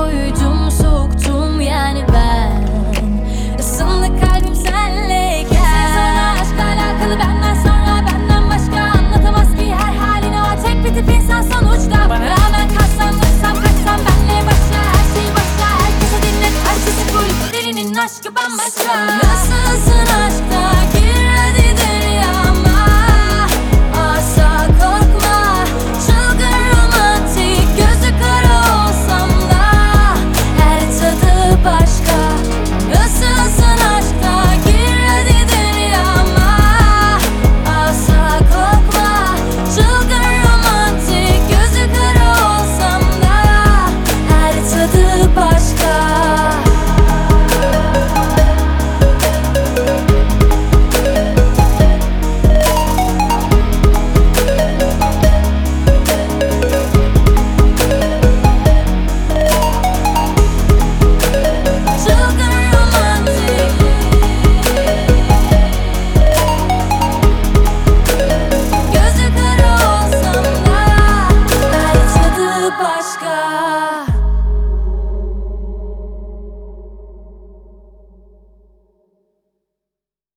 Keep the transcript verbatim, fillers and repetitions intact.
koydum, soğuktum yani ben. Isındı kalbim senleyken. Sen sonra aşkla alakalı benden sonra benden başka anlatamaz ki her halini o tek bir tip insan sonuçta. Bana rağmen kalsam vursam kaçsam benle başla her şey başla. Herkese dinlet, herkese full delinin aşkı bambaşka.